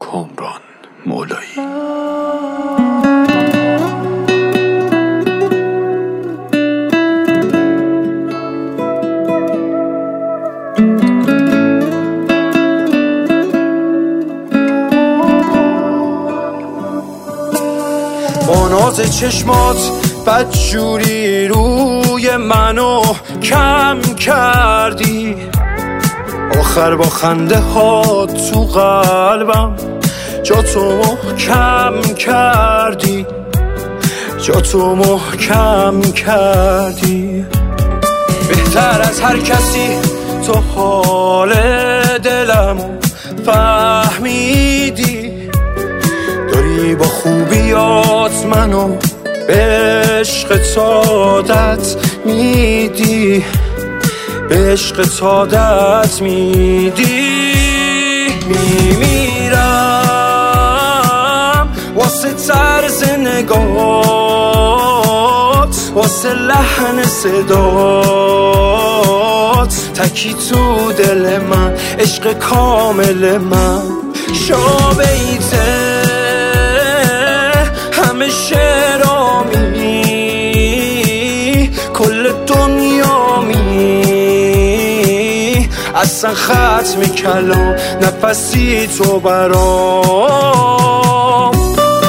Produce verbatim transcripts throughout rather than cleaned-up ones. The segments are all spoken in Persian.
کامران مولایی. با ناز چشمات بدجوری روی منو کم کردی، آخر با خنده ها تو قلبم جا تو محکم کردی، جا تو محکم کردی. بهتر از هر کسی تو حال دلمو فهمیدی، داری با خوبیات منو به عشق عادت میدی، به عشق عادت میدی. میمیرم واسه طرز نگات، واسه لحن صدات، تکی تو دل من، عشق کامل من. شابیته همه شرامی، کل دنیا می، اصلا ختم کلام نفسی تو برام.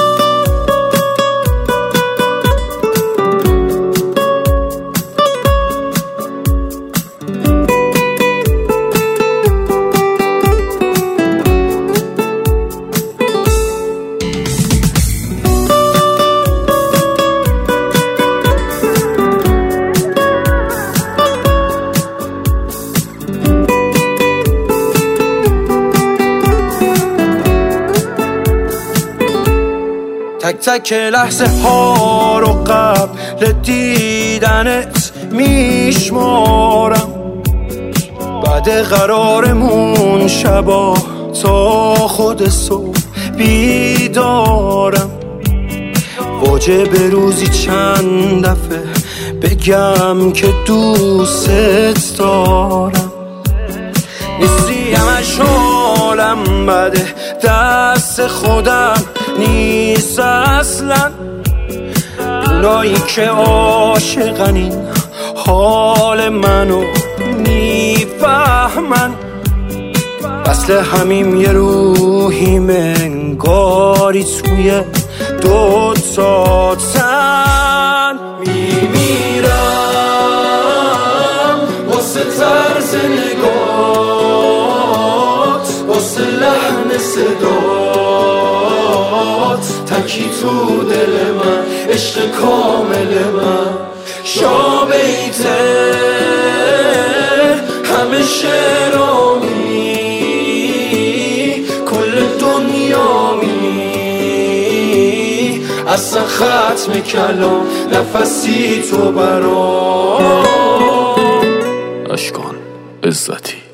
تک تک لحظه ها رو قبل دیدنت میشمارم، بعد قرارمون شبا تا خود صبح بیدارم. واجب روزی چند دفعه بگم که دوست دارم، نیستی همش حالم بده، دست خودم نیست اصلا. اونایی که عاشقن این حال منو میفهمن، اصل همیم یه روحیم انگاری توی دو تا تن. میمیرم واسه طرز نگات، واسه لحن صدات، تکی تو دل من، عشق کامل من. شابیته همه شرامی، کل دنیا می، اصلا ختم کلام نفسی تو برام. اشکان عزتی.